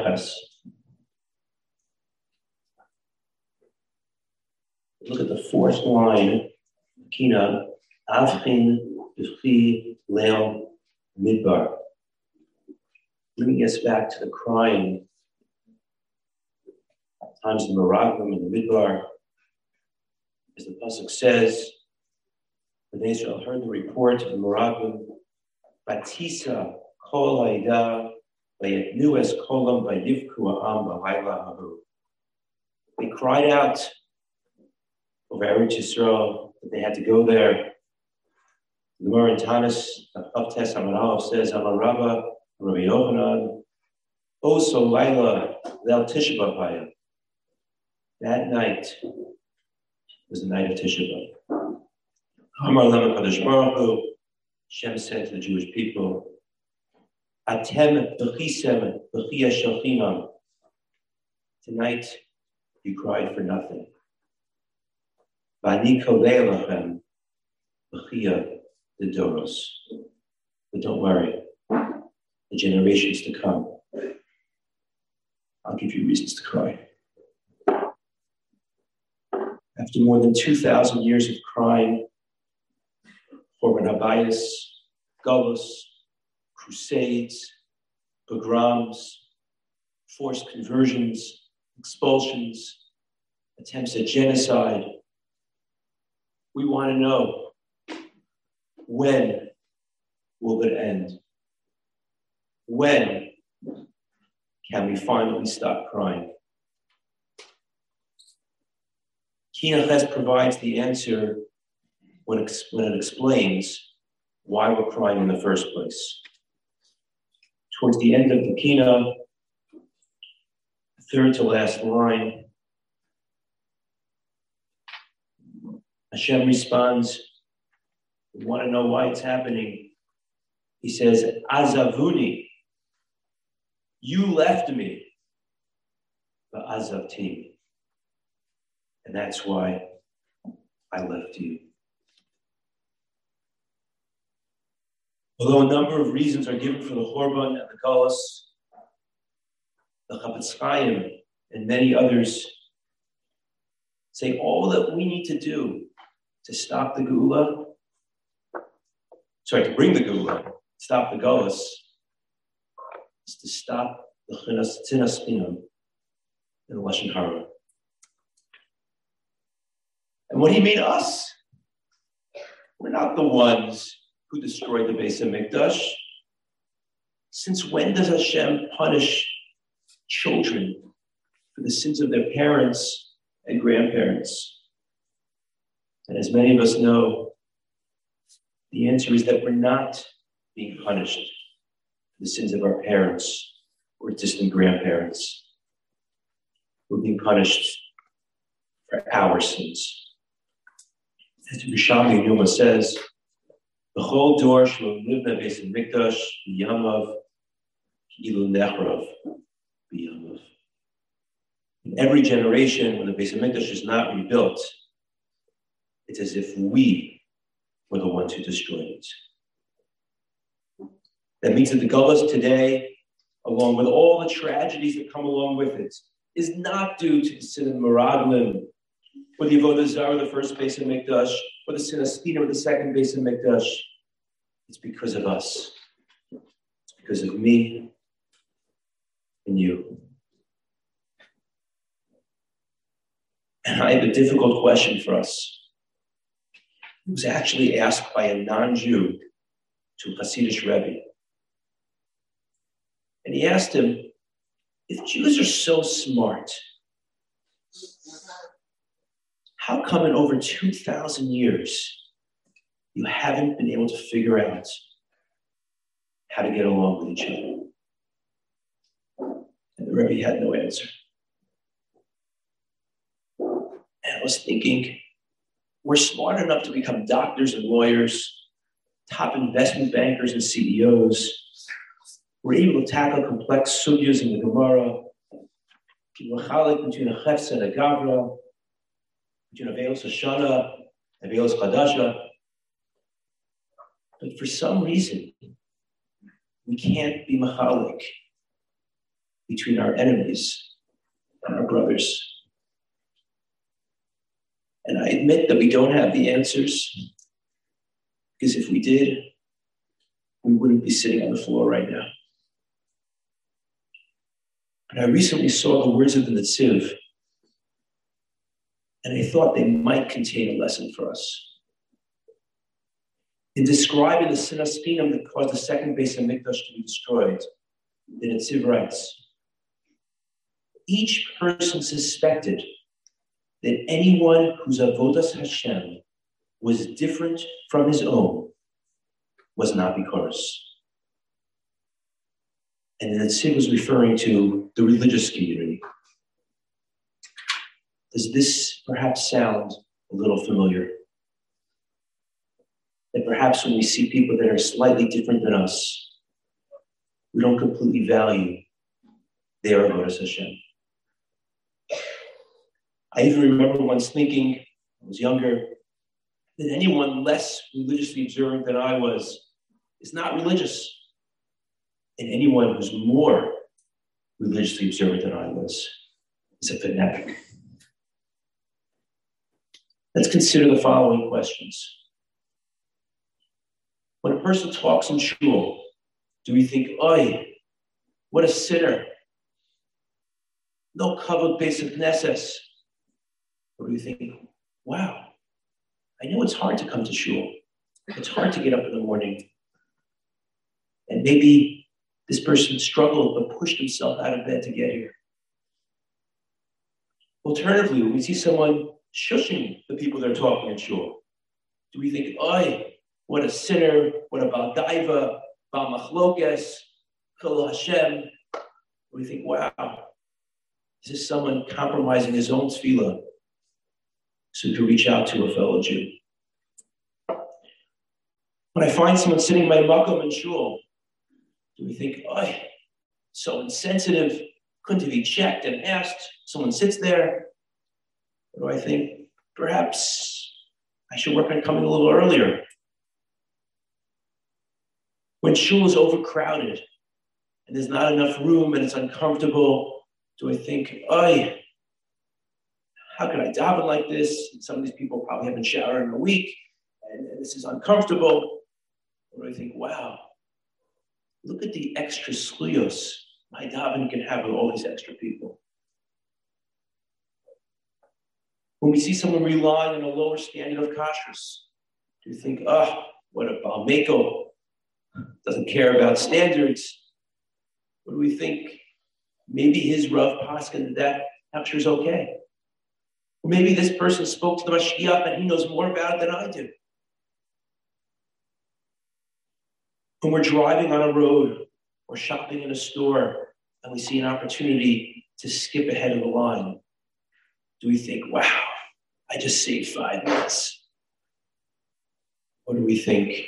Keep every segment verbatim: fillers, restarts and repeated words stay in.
Ches. Look at the fourth line, Kina, Avchin B'chi Leil Midbar. Bringing us back to the crying times the Meraglim and the Midbar. As the pasuk says, when Israel heard the report of the Meraglim, Batisa Kol Haida Vayetnu Es Kolam Vayivku Ha'am B'Layla Hahu. They cried out over Eretz Yisrael that they had to go there. The Gemara in Tanis Avtes Amar says, Amar Rabba, Rabbi Yochanan, Oso Laila Leil Tisha B'Haya. That night was the night of Tisha B'Av. Amar Lema Kadosh Baruch Hu, Shem said to the Jewish people, Atem B'chisem B'chia Shalchinam. Tonight you cried for nothing. V'ani Kolei Lachem B'chia D'Doros. But don't worry, the generations to come, I'll give you reasons to cry. After more than two thousand years of crime, Korban Habayis, Galus, crusades, pogroms, forced conversions, expulsions, attempts at genocide, we want to know, when will it end? When can we finally stop crying? Kina Ches provides the answer when, ex- when it explains why we're crying in the first place. Towards the end of the Kina, third to last line, Hashem responds, we want to know why it's happening. He says, Azavuni, you left me, but Azavti. And that's why I left you. Although a number of reasons are given for the Chorban and the Galus, the Chafetz Chaim and many others say all that we need to do to stop the Geula, sorry, to bring the Geula, stop the Galus, is to stop the Tzinas Chinam and the Lashon Hara. And what do you mean us? We're not the ones who destroyed the Beis HaMikdash. Since when does Hashem punish children for the sins of their parents and grandparents? And as many of us know, the answer is that we're not being punished for the sins of our parents or distant grandparents. We're being punished for our sins. As Rishami Numa says, the whole door shall live in Beis HaMikdash b'yamav ki'ilu nechrav b'yamav. In every generation, when the Beis HaMikdash is not rebuilt, it's as if we were the ones who destroyed it. That means that the Galus today, along with all the tragedies that come along with it, is not due to the sin of Meraglim, or the Avodah Zarah, the first Beis HaMikdash, or the sin of Stina, or the second Beis HaMikdash. It's because of us. It's because of me and you. And I have a difficult question for us. It was actually asked by a non-Jew to a Hasidic Rebbe. And he asked him, if Jews are so smart, how come in over two thousand years you haven't been able to figure out how to get along with each other? And the Rebbe had no answer. And I was thinking, we're smart enough to become doctors and lawyers, top investment bankers and C E Os. We're able to tackle complex sugyas in the Gemara, between a Chefs and a Gavra, between Avelos Hoshana and Avelos Chadasha. But for some reason, we can't be machalik between our enemies and our brothers. And I admit that we don't have the answers, because if we did, we wouldn't be sitting on the floor right now. But I recently saw the words of the Netziv, and I thought they might contain a lesson for us. In describing the Sinas Chinam that caused the second Beis Hamikdash to be destroyed, the Netziv writes, each person suspected that anyone whose avodas Hashem was different from his own was not bikoros. And the Netziv was referring to the religious community. Does this perhaps sound a little familiar? That perhaps when we see people that are slightly different than us, we don't completely value their avodas Hashem. I even remember once thinking, I was younger, that anyone less religiously observant than I was is not religious. And anyone who's more religiously observant than I was is a fanatic. Let's consider the following questions. When a person talks in shul, do we think, oy, what a sinner? No kavod beis knesses. Or do we think, wow, I know it's hard to come to shul. It's hard to get up in the morning. And maybe this person struggled but pushed himself out of bed to get here. Alternatively, when we see someone shushing the people they're talking in shul, do we think, oy, what a sinner, what a Baal Daiva, Baal Machlokes, Chilul Hashem? We think, wow, is this someone compromising his own tefillah so to reach out to a fellow Jew? When I find someone sitting in my makom in shul, do we think, oh, so insensitive, couldn't have been checked and asked, someone sits there? Or do I think, perhaps I should work on coming a little earlier? When shul is overcrowded and there's not enough room and it's uncomfortable, do I think, oh, how can I daven like this? And some of these people probably haven't showered in a week, and, and this is uncomfortable. Or do I think, wow, look at the extra sluyos my daven can have with all these extra people. When we see someone relying on a lower standard of kashrus, do you think, oh, what a Baal Meko, doesn't care about standards? What do we think? Maybe his Rav Paskin, that capture is okay. Or maybe this person spoke to the Mashiach and he knows more about it than I do. When we're driving on a road or shopping in a store and we see an opportunity to skip ahead of the line, do we think, wow, I just saved five minutes? Or do we think,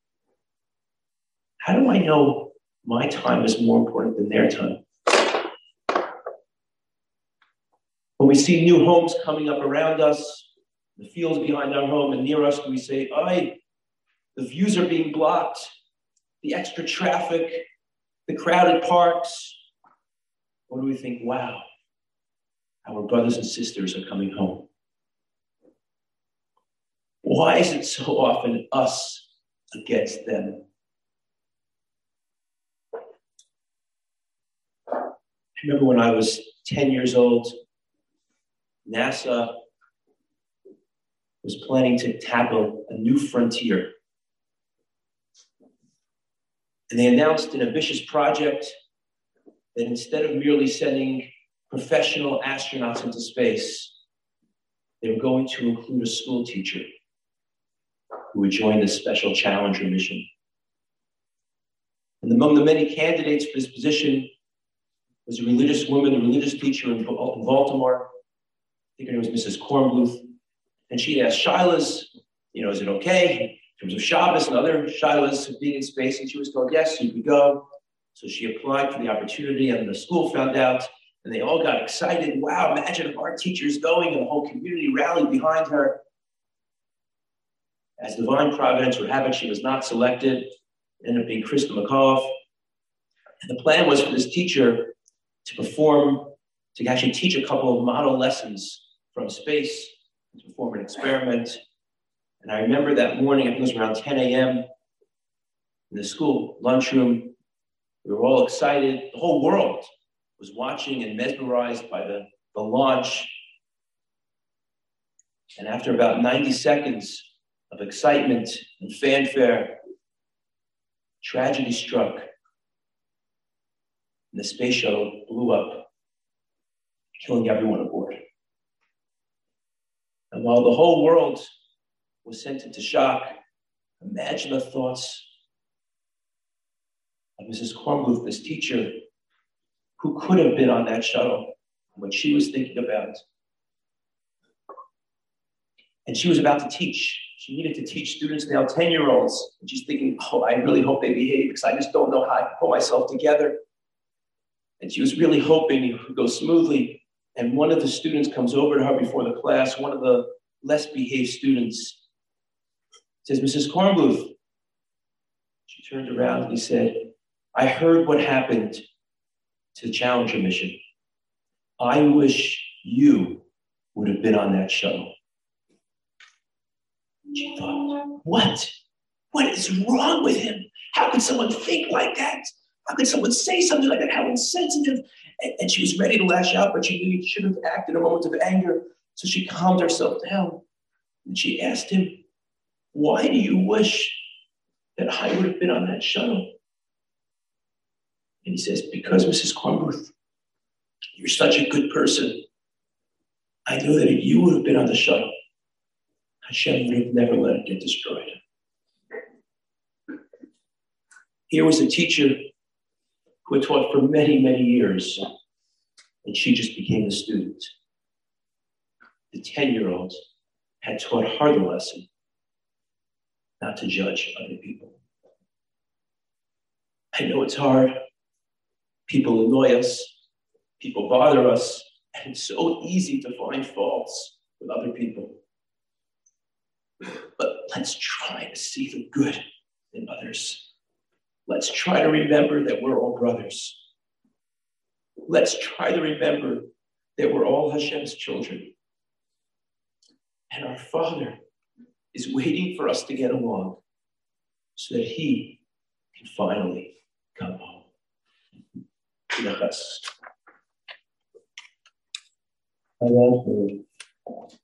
how do I know my time is more important than their time? When we see new homes coming up around us, the fields behind our home and near us, do we say, aye, the views are being blocked, the extra traffic, the crowded parks? Or do we think, wow, our brothers and sisters are coming home? Why is it so often us against them? I remember when I was ten years old, NASA was planning to tackle a new frontier. And they announced an ambitious project that instead of merely sending professional astronauts into space, they were going to include a school teacher who would join the Special Challenger mission. And among the many candidates for this position was a religious woman, a religious teacher in Baltimore. I think her name was Missus Kornbluth. And she asked Shilas, you know, is it okay in terms of Shabbos and other Shilas of being in space? And she was told, yes, you could go. So she applied for the opportunity, and the school found out, and they all got excited. Wow, imagine if our teacher's going, and the whole community rallied behind her. As divine providence would have it, she was not selected. It ended up being Krista McAuliffe. And the plan was for this teacher to perform, to actually teach a couple of model lessons from space, to perform an experiment. And I remember that morning, I think it was around ten a.m. in the school lunchroom. We were all excited. The whole world was watching and mesmerized by the, the launch. And after about ninety seconds of excitement and fanfare, tragedy struck. And the space shuttle blew up, killing everyone aboard. And while the whole world was sent into shock, imagine the thoughts of Missus Kornbluth, this teacher, who could have been on that shuttle, what she was thinking about. And she was about to teach. She needed to teach students, now ten-year-olds. And she's thinking, oh, I really hope they behave because I just don't know how I can pull myself together. And she was really hoping it would go smoothly. And one of the students comes over to her before the class, one of the less behaved students, says, Missus Kornbluth. She turned around and he said, I heard what happened to the Challenger mission. I wish you would have been on that shuttle. She thought, what? What is wrong with him? How could someone think like that? How could someone say something like that? How insensitive. And, and she was ready to lash out, but she knew she should have acted in a moment of anger. So she calmed herself down. And she asked him, why do you wish that I would have been on that shuttle? And he says, because Missus Kornbluth, you're such a good person. I know that if you would have been on the shuttle, Hashem would have never let it get destroyed. Here was a teacher who had taught for many, many years, and she just became a student. The ten-year-old had taught her the lesson, not to judge other people. I know it's hard. People annoy us. People bother us. And it's so easy to find faults with other people. But let's try to see the good in others. Let's try to remember that we're all brothers. Let's try to remember that we're all Hashem's children. And our Father is waiting for us to get along so that He can finally come home. I love you.